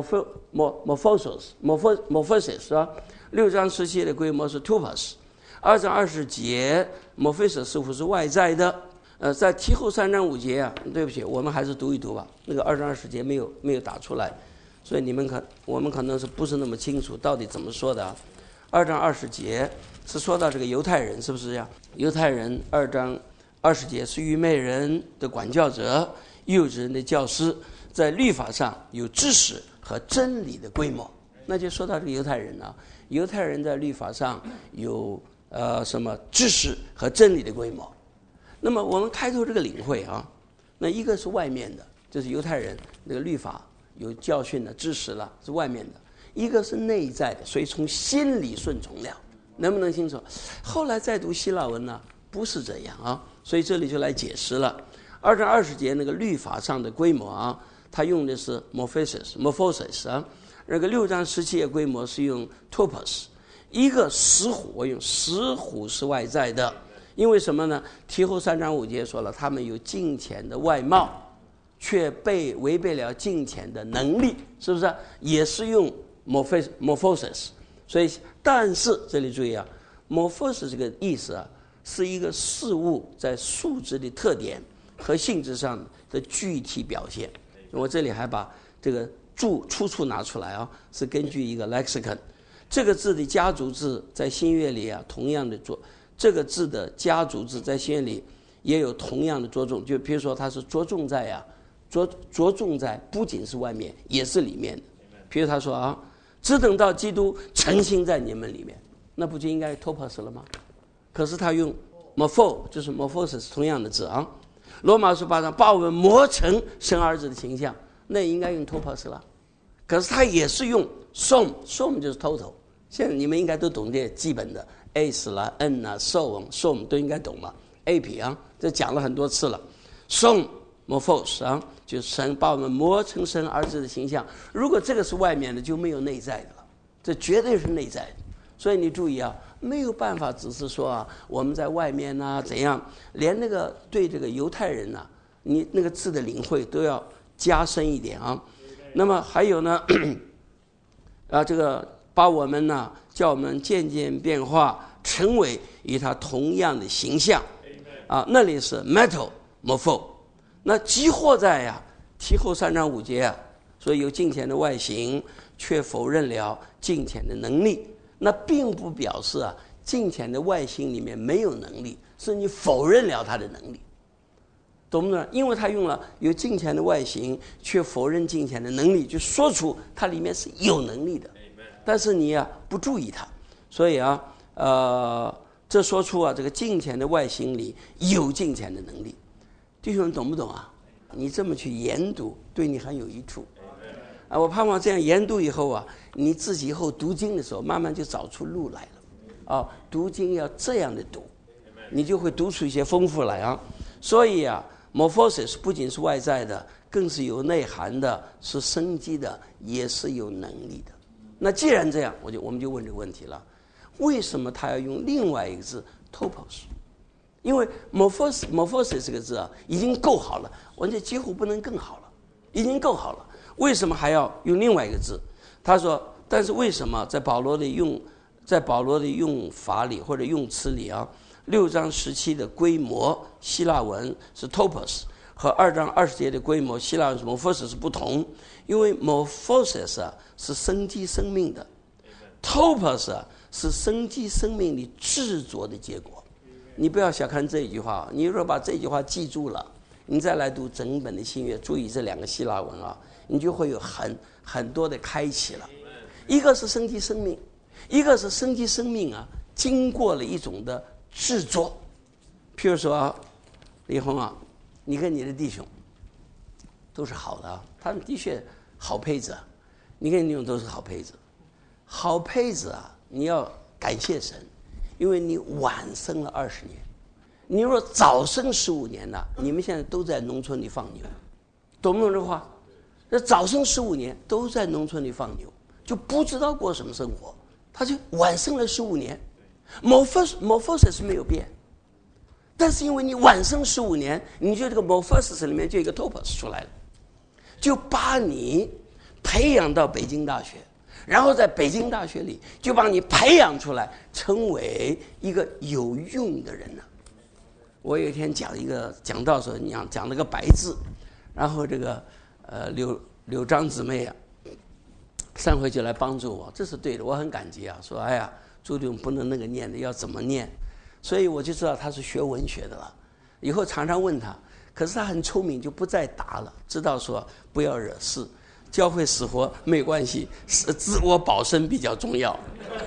morphosis 6章17的规模是 topos。 2章20节 morphosis 似乎是外在的。在提后3章5节对不起，我们还是读一读吧，那个2章20节没有打出来，所以我们可能是不是那么清楚到底怎么说的2章20节是说到这个犹太人，是不是这样？犹太人2章20节是愚昧人的管教者，幼稚人的教师，在律法上有知识和真理的规模。那就说到这个犹太人犹太人在律法上有什么知识和真理的规模。那么我们开头这个领会那一个是外面的，就是犹太人那个律法有教训的知识了，是外面的；一个是内在的，所以从心里顺从了，能不能清楚？后来再读希腊文不是这样所以这里就来解释了。2章20节那个律法上的规模它用的是 morphosis 那个6章17节规模是用 topos。 一个石虎，我用石虎是外在的，因为什么呢？提后3章5节说了，他们有敬虔的外貌，却被违背了敬虔的能力，是不是？也是用 morphosis。 所以但是这里注意morphosis 这个意思是一个事物在素质的特点和性质上的具体表现。我这里还把这个出处拿出来是根据一个 lexicon。 这个字的家族字在新约里同样的做，这个字的家族字在新约里也有同样的着重，就比如说它是着重在着重在不仅是外面，也是里面的。比如他说只等到基督成型在你们里面，那不就应该 topos 了吗？可是他用 morpho， 就是 morphosis 同样的字罗马书8章把我们磨成神儿子的形象，那应该用 topos 了。可是他也是用 som 就是 total。现在你们应该都懂这些基本的 as 啦 n 啦 som 都应该懂了。ap 这讲了很多次了。som morphos 就是神把我们磨成神儿子的形象。如果这个是外面的，就没有内在的了，这绝对是内在的。所以你注意没有办法只是说我们在外面怎样，连那个对这个犹太人你那个字的领会都要加深一点那么还有呢这个把我们叫我们渐渐变化成为与他同样的形象那里是 metamorpho。那即或在提后3章5节所以有敬虔的外形，却否认了敬虔的能力。那并不表示敬虔的外形里面没有能力，是你否认了他的能力，懂不懂？因为他用了有敬虔的外形，却否认敬虔的能力，就说出他里面是有能力的，但是你不注意他，所以这说出这个敬虔的外形里有敬虔的能力。弟兄懂不懂你这么去研读，对你很有益处。我盼望这样研读以后你自己以后读经的时候，慢慢就找出路来了。读经要这样的读，你就会读出一些丰富来所以morphosis 不仅是外在的，更是有内涵的，是生机的，也是有能力的。那既然这样，我们就问这个问题了：为什么他要用另外一个字 topos？因为 morphosis 这个字已经够好了，我这几乎不能更好了，已经够好了。为什么还要用另外一个字？他说，但是为什么在保罗的用法里或者用词里6章17的规模希腊文是 topos， 和2章20节的规模希腊文是 morphosis 是不同。因为 morphosis 是生机生命的， topos 是生机生命里制作的结果。你不要小看这一句话，你如果把这句话记住了，你再来读整本的新约，注意这2个希腊文你就会有很多的开启了。一个是生机生命，一个是生机生命经过了一种的制作。譬如说李红你跟你的弟兄都是好的他们的确好胚子你跟你弟兄都是好胚子。好胚子你要感谢神，因为你晚生了20年。你若早生15年你们现在都在农村里放牛，懂不懂这话？这早生15年都在农村里放牛，就不知道过什么生活，他就晚生了15年。morphosis 没有变，但是因为你晚生15年，你就这个 morphosis 里面就有一个 topos 出来了，就把你培养到北京大学，然后在北京大学里就把你培养出来，成为一个有用的人我有一天讲到时候，讲了个白字，然后这个柳张姊妹上回就来帮助我，这是对的，我很感激说哎呀，朱弟兄不能那个念的，要怎么念？所以我就知道他是学文学的了。以后常常问他，可是他很聪明，就不再答了，知道说不要惹事，教会死活没关系，是自我保身比较重要。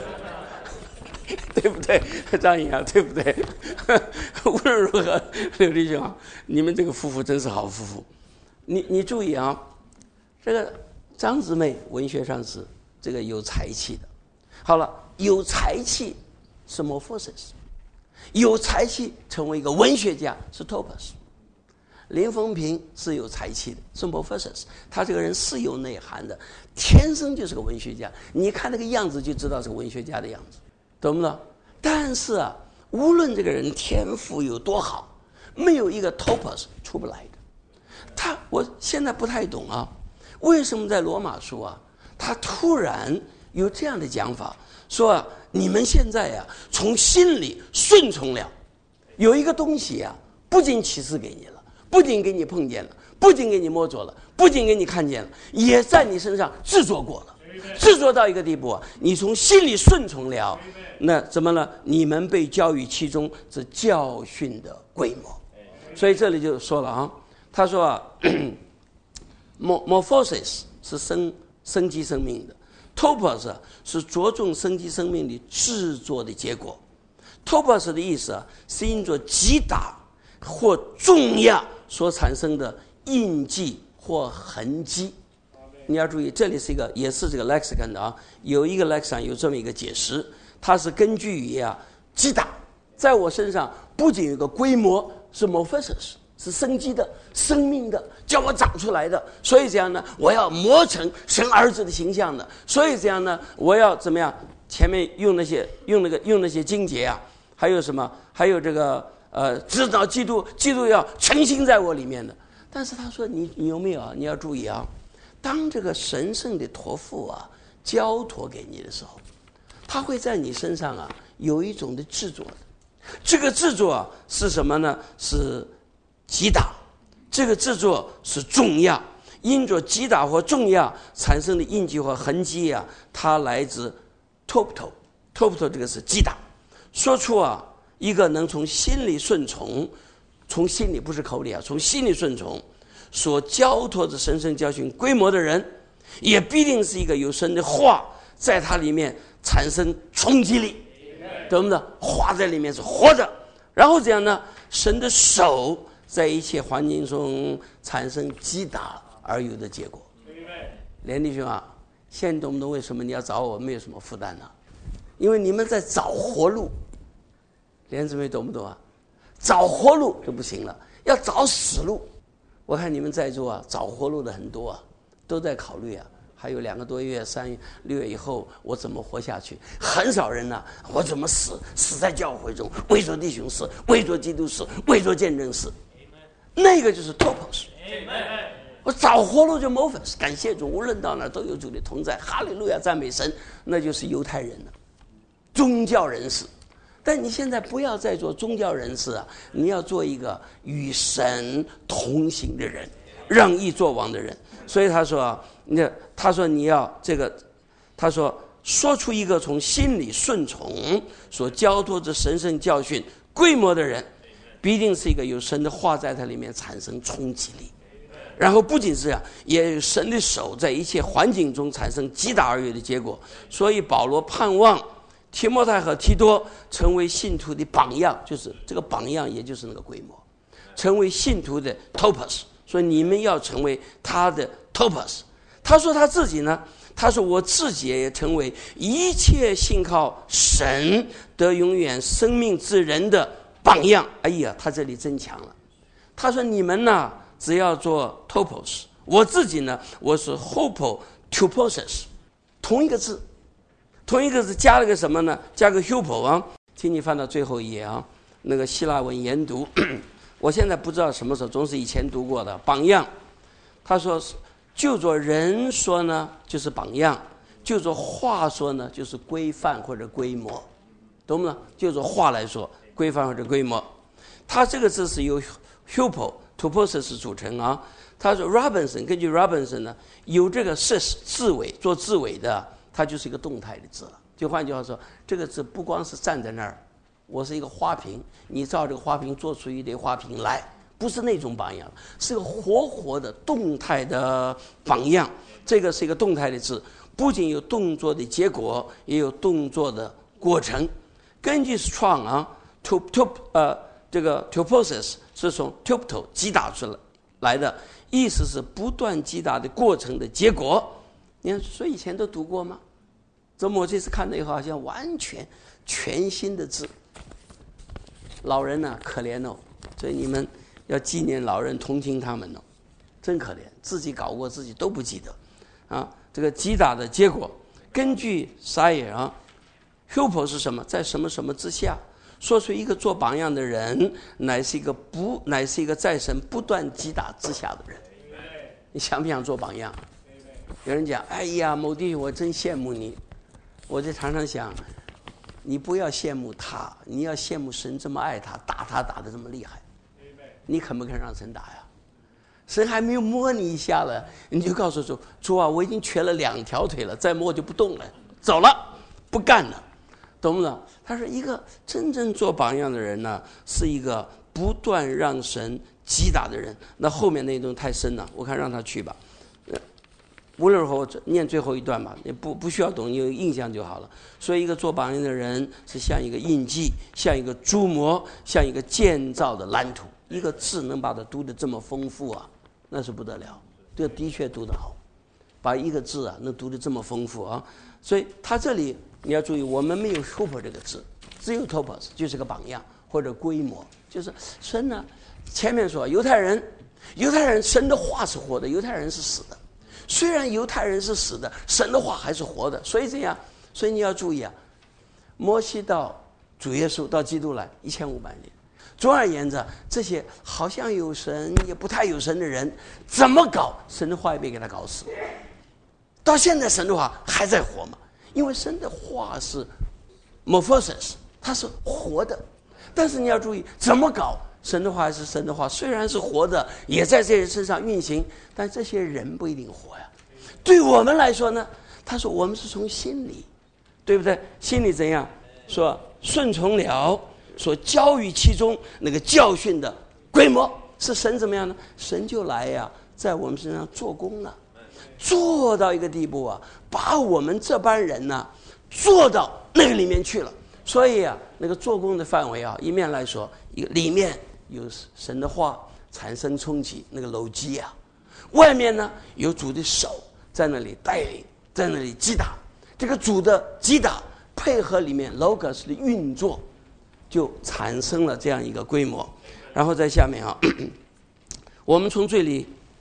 对不对，张颖对不对？无论如何，刘弟兄你们这个夫妇真是好夫妇。你注意这个张姊妹文学上是这个有才气的。好了，有才气是 morphosis， 有才气成为一个文学家是 topos。林风平是有才气的，是 morphosis， 他这个人是有内涵的，天生就是个文学家，你看那个样子就知道是个文学家的样子，懂不懂？但是无论这个人天赋有多好，没有一个 topos 出不来的。我现在不太懂为什么在罗马书他突然有这样的讲法，说你们现在从心里顺从了，有一个东西不仅启示给你了，不仅给你碰见了，不仅给你摸着了，不仅给你看见了，也在你身上制作过了，制作到一个地步你从心里顺从了，那怎么了？你们被教育其中这教训的规模。 所以这里就说了啊，他说啊，morphosis 是生机生命的 ，topos 是着重生机生命的制作的结果。topos 的意思啊，是因着击打或重压所产生的印记或痕迹。你要注意，这里是一个也是这个 lexicon 的啊，有一个 lexicon 有这么一个解释，它是根据于啊击打，在我身上不仅有个规模是 morphosis， 是生机的、生命的，叫我长出来的，所以这样呢，我要磨成神儿子的形象的，所以这样呢，我要怎么样？前面用那些经节啊，还有什么？还有这个知道基督要诚心在我里面的。但是他说你有没有啊？你要注意啊。当这个神圣的托付啊交托给你的时候，他会在你身上啊有一种的制作的，这个制作啊是什么呢？是击打，这个制作是重压，因着击打或重压产生的印记或痕迹啊，它来自 topto 这个是击打，说出啊一个能从心里顺从，从心里不是口里啊，从心里顺从。所交托着神圣教训规模的人，也必定是一个有神的话在他里面产生冲击力，懂不懂？话在里面是活着，然后这样呢，神的手在一切环境中产生击打而有的结果。连弟兄啊，现在懂不懂为什么你要找我没有什么负担呢？因为你们在找活路。连姊妹懂不懂啊？找活路就不行了，要找死路。我看你们在座啊，找活路的很多啊，都在考虑啊，还有2个多月、6月以后我怎么活下去？很少人呢，我怎么死在教会中，为着弟兄死，为着基督死，为着见证死，那个就是 topos。我找活路就 morphos， 感谢主，无论到哪都有主的同在，哈利路亚，赞美神，那就是犹太人了，宗教人士。但你现在不要再做宗教人士啊，你要做一个与神同行的人，让义作王的人。所以他说你要这个，他说出一个从心里顺从所交托着神圣教训规模的人，必定是一个有神的话在他里面产生冲击力。然后不仅是这样，也有神的手在一切环境中产生击打而有的结果。所以保罗盼望提摩太和提多成为信徒的榜样，就是这个榜样，也就是那个规模，成为信徒的 topos。所以你们要成为他的 topos。他说他自己呢，他说我自己也成为一切信靠神得永远生命之人的榜样。哎呀，他这里真强了。他说你们呢，只要做 topos， 我自己呢，我是 hopo-toposis， 同一个字加了个什么呢？加个 hupo 啊，请你翻到最后一页啊，那个希腊文研读，我现在不知道什么时候，总是以前读过的榜样。他说，就做人说呢，就是榜样；就做话说呢，就是规范或者规模，懂吗？就做话来说，规范或者规模。他这个字是由 hupo-toposis 组成啊。他说 Robinson 根据 Robinson 呢，有这个 sis 字尾做字尾的。它就是一个动态的字了。就换句话说，这个字不光是站在那儿，我是一个花瓶，你照这个花瓶做出一堆花瓶来，不是那种榜样，是个活的动态的榜样。这个是一个动态的字，不仅有动作的结果，也有动作的过程。根据 Strong 啊，这个 toposis 是从 topto 击打出来的，意思是不断击打的过程的结果。你看，所以以前都读过吗？怎么我这次看了以后，好像完全全新的字。老人呢，可怜哦，所以你们要纪念老人，同情他们哦，真可怜，自己搞过自己都不记得啊。这个击打的结果，根据 Sayer 啊 ，hupo 是什么？在什么什么之下，说出一个做榜样的人，乃是一个在神不断击打之下的人。你想不想做榜样？有人讲，哎呀，某弟兄，我真羡慕你。我就常常想，你不要羡慕他，你要羡慕神这么爱他，打他打得这么厉害。你肯不肯让神打呀？神还没有摸你一下了，你就告诉主，主啊，我已经瘸了2条腿了，再摸就不动了，走了，不干了，懂不懂？他说，一个真正做榜样的人呢，是一个不断让神击打的人。那后面那段太深了，我看让他去吧。无论如何，我念最后一段吧，也不需要懂，你有印象就好了。所以，一个做榜样的人是像一个印记，像一个铸模，像一个建造的蓝图。一个字能把它读得这么丰富啊，那是不得了。这的确读得好，把一个字啊能读得这么丰富啊。所以他这里你要注意，我们没有 super 这个字，只有 topos， 就是个榜样或者规模，就是神呢。前面说犹太人神的话是活的，犹太人是死的。虽然犹太人是死的，神的话还是活的。所以这样，所以你要注意啊，摩西到主耶稣到基督来1500年。总而言之，这些好像有神也不太有神的人，怎么搞神的话也被给他搞死。到现在神的话还在活嘛？因为神的话是 morphosis， 它是活的。但是你要注意怎么搞，神的话还是神的话，虽然是活的，也在这些人身上运行，但这些人不一定活呀。对我们来说呢，他说我们是从心里，对不对？心里怎样说顺从了所教育其中那个教训的规模，是神怎么样呢？神就来呀，在我们身上做工了，做到一个地步啊，把我们这班人呢做到那个里面去了。所以啊，那个做工的范围啊，一面来说，一个里面有神的话产生冲击，那个楼基啊；外面呢有主的手在那里带领，在那里击打。这个主的击打配合里面 logos 的运作，就产生了这样一个规模。然后在下面啊，我们从罪里，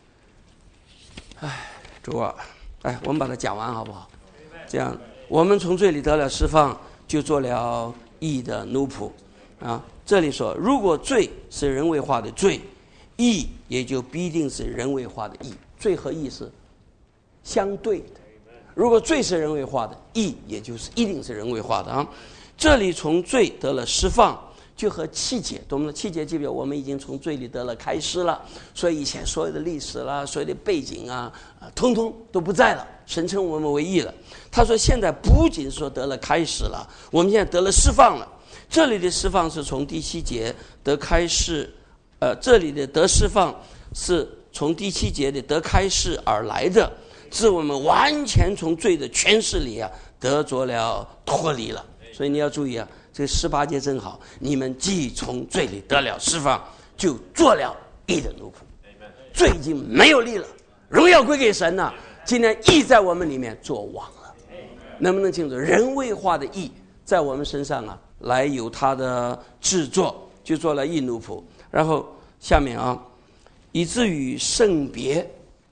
主啊，我们把它讲完好不好？这样我们从罪里得了释放，就做了义的奴仆啊。这里说，如果罪是人为化的罪，义也就必定是人为化的义。罪和义是相对的。如果罪是人为化的，义也就是一定是人为化的啊。这里从罪得了释放，就和七节，懂吗？七节记不记得我们已经从罪里得了开释了，所以以前所有的历史啦，所有的背景啊，通通都不在了，神称我们为义了。他说现在不仅说得了开始了，我们现在得了释放了。这里的释放是从第7节得开释，这里的得释放是从第7节的得开释而来的，是我们完全从罪的权势里啊得着了脱离了。所以你要注意啊，这18节真好，你们既从罪里得了释放，就做了义的奴仆。罪已经没有力了，荣耀归给神了。今天义在我们里面做王了，能不能清楚？人为化的义在我们身上啊，来有他的制作，就做了义奴仆。然后下面啊，以至于圣别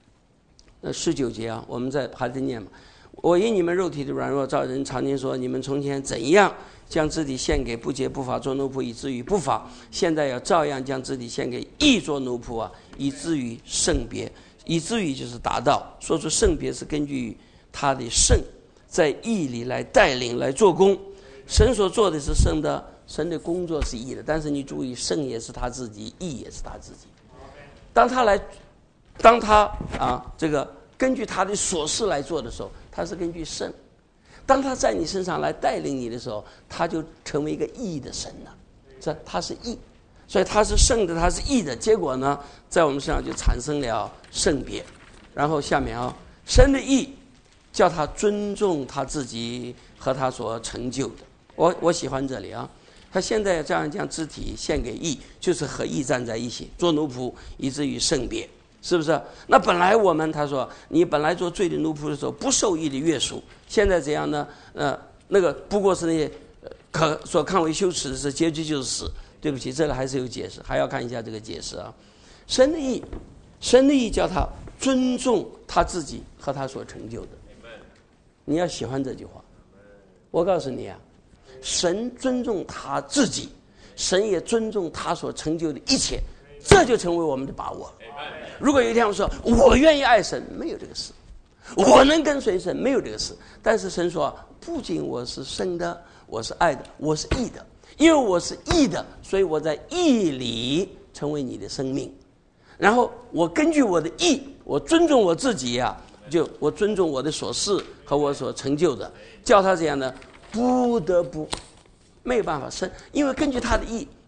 ，19节啊，我们还在念嘛。我因你们肉体的软弱，照人常经说，你们从前怎样将自己献给不洁不法做奴仆，以至于不法，现在要照样将自己献给义做奴仆啊，以至于圣别。以至于就是达到，说出圣别是根据他的圣在义里来带领来做工。神所做的是圣的，神的工作是义的，但是你注意，圣也是他自己，义也是他自己。当他这个根据他的所事来做的时候，他是根据圣；当他在你身上来带领你的时候，他就成为一个义的神了。这他是义，所以他是圣的，他是义的。结果呢，在我们身上就产生了圣别。然后下面啊，神的义叫他尊重他自己和他所成就的。我喜欢这里啊，他现在这样将肢体献给义，就是和义站在一起，做奴仆，以至于圣别，是不是？那本来他说你本来做罪的奴仆的时候不受义的约束，现在怎样呢？那个不过是那些所看为羞耻的事，结局就是死。对不起，这里还是有解释，还要看一下这个解释啊。神的义叫他尊重他自己和他所成就的。你要喜欢这句话。我告诉你啊，神尊重他自己，神也尊重他所成就的一切，这就成为我们的把握。如果有一天我说我愿意爱神，没有这个事；我能跟随神，没有这个事。但是神说，不仅我是生的，我是爱的，我是义的。因为我是义的，所以我在义里成为你的生命。然后我根据我的义，我尊重我自己呀，我尊重我的所事和我所成就的，叫他这样的不得不没有办法生，因为根据他的义，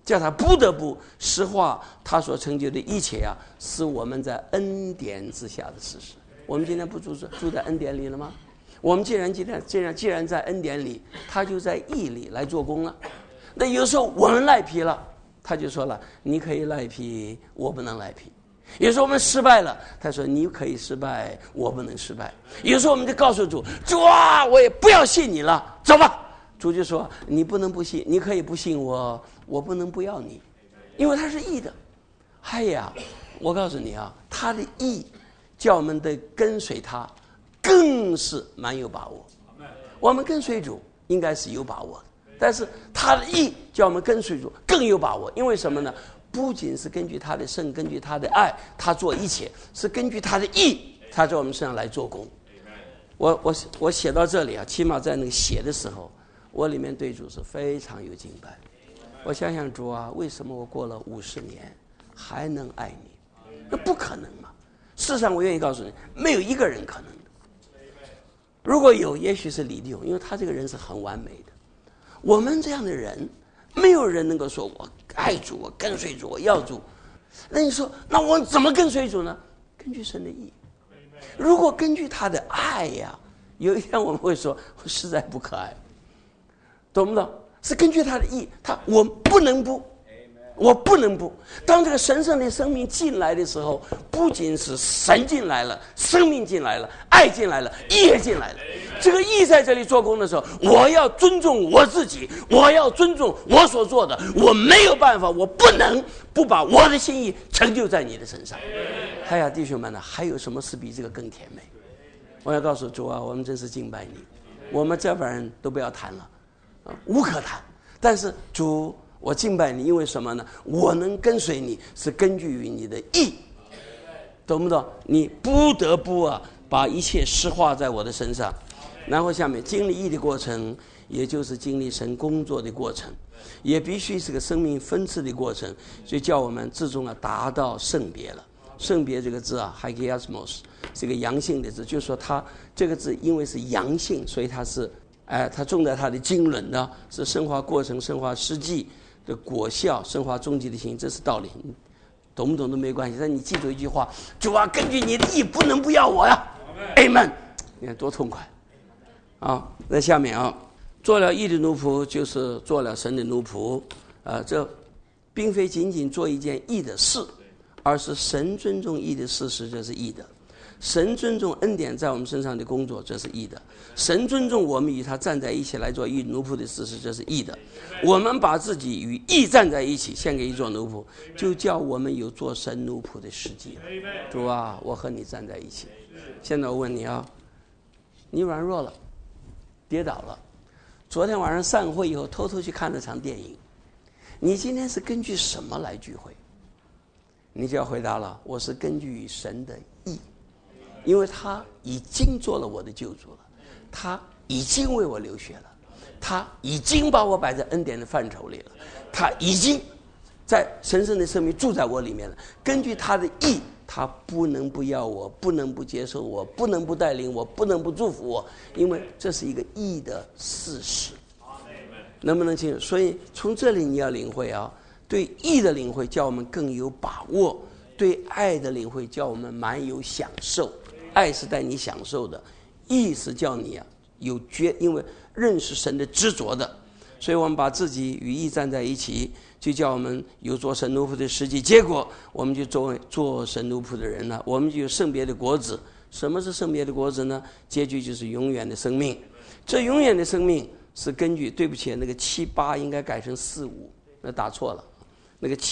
叫他不得不实化他所成就的一切啊，是我们在恩典之下的事实。我们今天不住在恩典里了吗？我们既然在恩典里，他就在义里来做工了。那有时候我们赖皮了，他就说了，你可以赖皮，我不能赖皮。有时候我们失败了，他说你可以失败，我不能失败。有时候我们就告诉主，主啊，我也不要信你了，走吧。主就说你不能不信，你可以不信我，我不能不要你，因为他是义的。哎呀，我告诉你啊，他的义叫我们得跟随他，更是蛮有把握。我们跟随主应该是有把握的，但是他的义叫我们跟随主更有把握。因为什么呢？不仅是根据他的圣，根据他的爱，他做一切，是根据他的义，他在我们身上来做工。我写到这里啊，起码在那个写的时候，我里面对主是非常有敬拜。我想想主啊，为什么我过了50年还能爱你？那不可能嘛！事实上，我愿意告诉你，没有一个人可能的。如果有，也许是李弟兄，因为他这个人是很完美的。我们这样的人，没有人能够说我爱主，我跟随主，我要主。那你说，那我怎么跟随主呢？根据神的义。如果根据他的爱呀，有一天我们会说，我实在不可爱，懂不懂？是根据他的义，我不能不。我不能不。当这个神圣的生命进来的时候，不仅是神进来了，生命进来了，爱进来了，义也进来了。这个义在这里做工的时候，我要尊重我自己，我要尊重我所做的，我没有办法，我不能不把我的心意成就在你的身上。哎呀，弟兄们呢，还有什么事比这个更甜美？我要告诉主啊，我们真是敬拜你，我们这帮人都不要谈了，无可谈。但是主，我敬拜你，因为什么呢？我能跟随你是根据于你的义，懂不懂？你不得不啊，把一切施化在我的身上。然后下面经历义的过程，也就是经历神工作的过程，也必须是个生命分赐的过程，所以叫我们最终达到圣别了。圣别这个字啊 hagiasmos 是个阳性的字，就是说它这个字因为是阳性，所以它是它重在它的经纶呢，是升华过程、升华实际的果效，升华终极的心，这是道理，懂不懂都没关系。但你记住一句话，主啊，根据你的义不能不要我呀 Amen。 你看多痛快啊！在下面啊，做了义的奴仆就是做了神的奴仆这并非仅仅做一件义的事，而是神尊重义的事实，这是义的。神尊重恩典在我们身上的工作，这是义的。神尊重我们与他站在一起来做义奴仆的事实，这是义的。我们把自己与义站在一起，献给义做奴仆，就叫我们有做神奴仆的实际了。主啊，我和你站在一起。现在我问你啊，你软弱了，跌倒了，昨天晚上散会以后偷偷去看了场电影，你今天是根据什么来聚会？你就要回答了，我是根据神的义，因为他已经做了我的救主了，他已经为我流血了，他已经把我摆在恩典的范畴里了，他已经在神圣的生命住在我里面了。根据他的义，他不能不要我，不能不接受我，不能不带领我，不能不祝福我，因为这是一个义的事实。能不能清楚？所以从这里你要领会啊，对义的领会叫我们更有把握，对爱的领会叫我们蛮有享受。爱是带你享受的，义是叫你啊有因为认识神的执着的。所以我们把自己与义站在一起，就叫我们有做神奴仆的实际。结果我们就做神奴仆的人了，我们就有圣别的果子。什么是圣别的果子呢？结局就是永远的生命。这永远的生命是根据，对不起，那个78应该改成45，那打错了，那个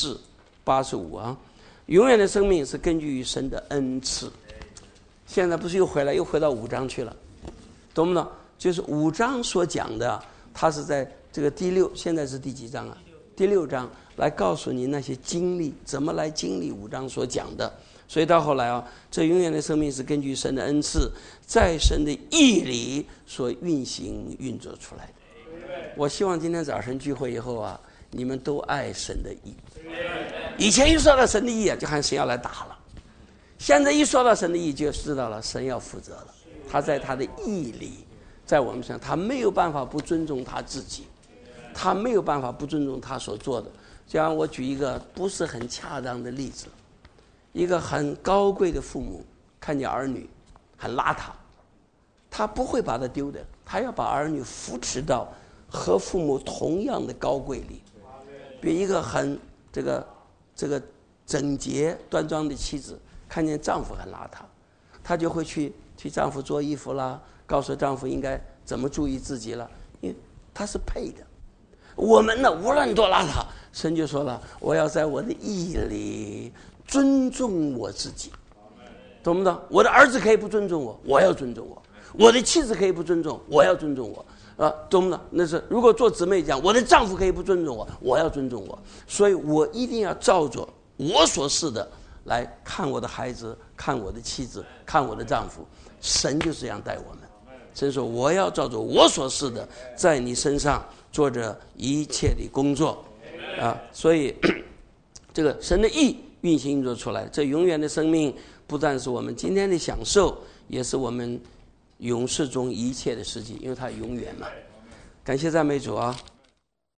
74、85啊。永远的生命是根据于神的恩赐。现在不是又回到5章去了，懂不懂？就是5章所讲的，它是在这个第6，现在是第几章啊？第6章来告诉你那些经历，怎么来经历5章所讲的。所以到后来啊，这永远的生命是根据神的恩赐，在神的义里所运行运作出来的。我希望今天早晨聚会以后啊，你们都爱神的义。以前一说到神的义啊，就看神要来打了，现在一说到神的义，就知道了神要负责了。他在他的义里，在我们身上，他没有办法不尊重他自己。 他没有办法不尊重他所做的。就像我举一个不是很恰当的例子，一个很高贵的父母看见儿女很邋遢，他不会把他丢的，他要把儿女扶持到和父母同样的高贵里。比一个很这个整洁端庄的妻子看见丈夫很邋遢，她就会去丈夫做衣服啦，告诉丈夫应该怎么注意自己了，因为他是配的。我们呢，无论多邋遢，神就说了，我要在我的义里尊重我自己，懂不懂？我的儿子可以不尊重我，我要尊重我；我的妻子可以不尊重，我要尊重我。懂不懂？那是如果做姊妹讲，我的丈夫可以不尊重我，我要尊重我。所以我一定要照着我所示的来看我的孩子，看我的妻子，看我的丈夫。神就是这样待我们。神说，我要照着我所示的，在你身上做着一切的工作。所以这个神的义运行运作出来，这永远的生命不但是我们今天的享受，也是我们永世中一切的实际，因为它永远嘛。感谢赞美主啊！